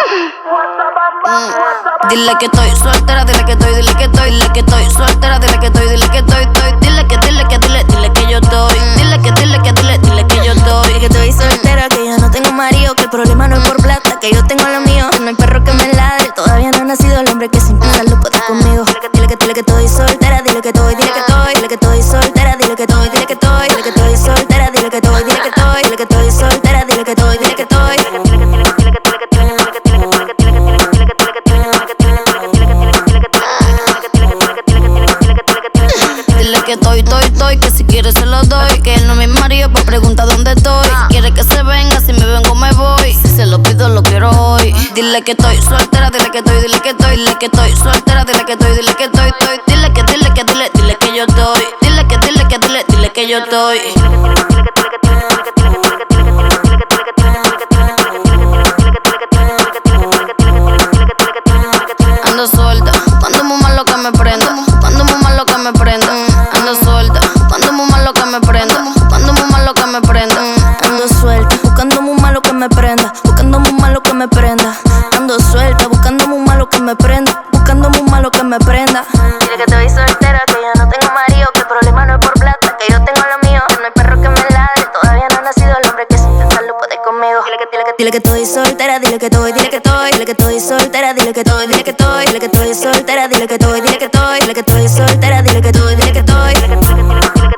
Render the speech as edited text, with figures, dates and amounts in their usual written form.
Dile que estoy soltera, dile que estoy, dile que estoy, dile que estoy soltera, dile que estoy, dile que estoy, dile que yo estoy, dile que yo estoy. Dile que estoy soltera, que yo no tengo marido, que el problema no es por plata, que yo tengo lo mío, que no hay perro que me ladre, todavía no ha nacido el hombre que sin pensarlo puede conmigo. Dile que estoy soltera, dile que estoy, dile que estoy, dile que estoy soltera, dile que estoy, dile que estoy, dile que estoy soltera, dile que estoy, dile que estoy, dile que estoy soltera, dile que estoy, dile que estoy. Dile que estoy, que si quiere se lo doy. Que él no es mi marido, pues pregunta dónde estoy. Si quiere que se venga, si me vengo me voy. Si se lo pido, lo quiero hoy. Dile que estoy soltera, dile que estoy, dile que estoy, dile que estoy soltera, dile que estoy, dile que estoy, dile que yo estoy. Dile que yo estoy. Ando suelta, cuando muy malo que me prenda, cuando muy malo que me prenda. Ando suelta, cuando muy malo que me prenda, cuando muy malo que me prenda. Ando suelta, buscando muy malo que me prenda, buscando muy malo que me prenda. Ando suelta, buscando muy malo que me prenda, buscando muy malo que me prenda. Dile que estoy soltera, que yo no tengo marido, que el problema no es por plata, que yo tengo lo mío, que no hay perro que me ladre, todavía no ha nacido el hombre que sin pensarlo puede conmigo. Dile que estoy soltera, dile que estoy, dile que estoy, dile que estoy soltera, dile que estoy, dile que estoy, dile que estoy soltera, dile que estoy, dile que estoy, dile que estoy soltera, dile que estoy, dile que estoy.